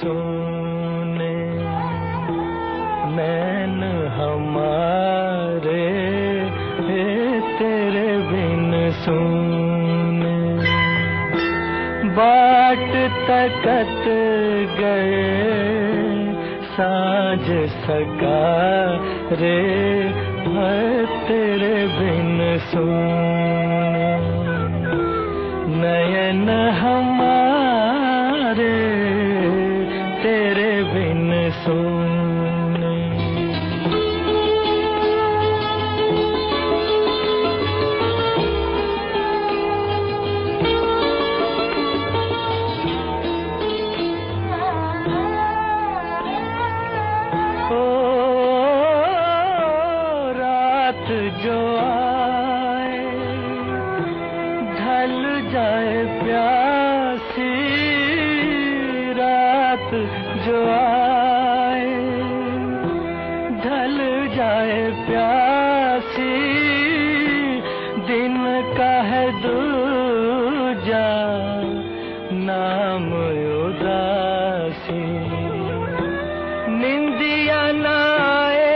सुने, नैन हमारे तेरे बिन सुने। बाट तकत गए साँझ सकारे, तेरे बिन सुने। नयन हमारे तेरे बिन सुने। रात जो आए ढल जाए प्यासी, रात जो आए ढल जाए प्यासी, दिन का है दूजा नाम उदासी। निंदिया ना आए,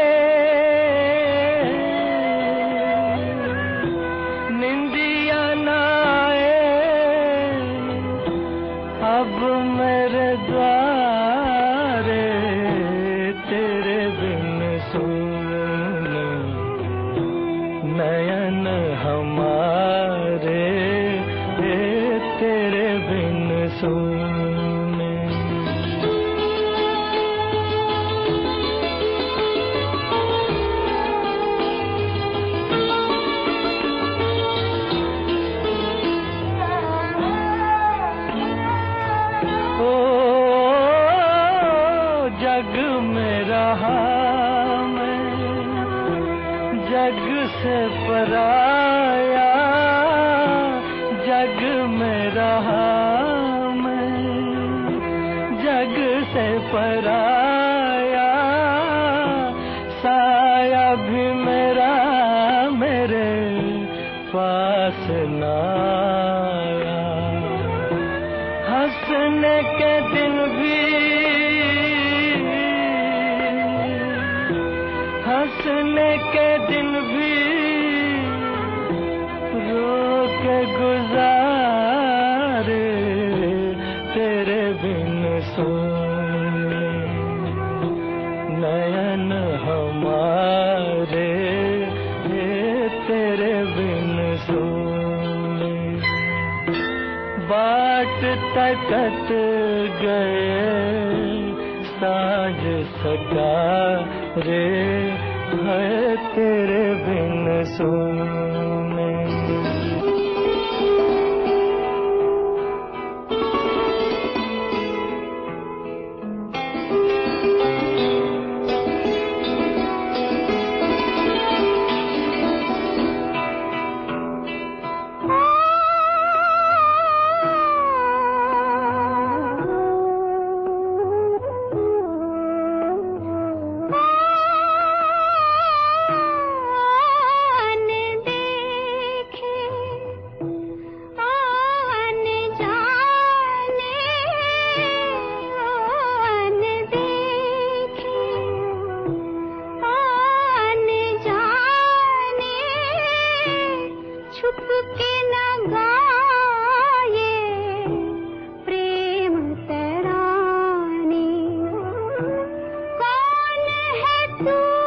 निंदिया ना आए, अब मेरे द्वारे तेरे बिन सुने। नयन हमारे तेरे बिन सुने। जग में रहा मैं, जग से पराया, जग में रहा मैं, जग से पराया। साया भी मेरा मेरे पास ना आया। हंसने के दिन भी, हंसने के दिन भी रो के गुजारे तेरे बिन सुने। नयन हमारे तेरे बिन सुने। बाट तकत गए साँझ सकारे, है तेरे बिन सुने। के न गाए प्रेम तराने, कौन है तू?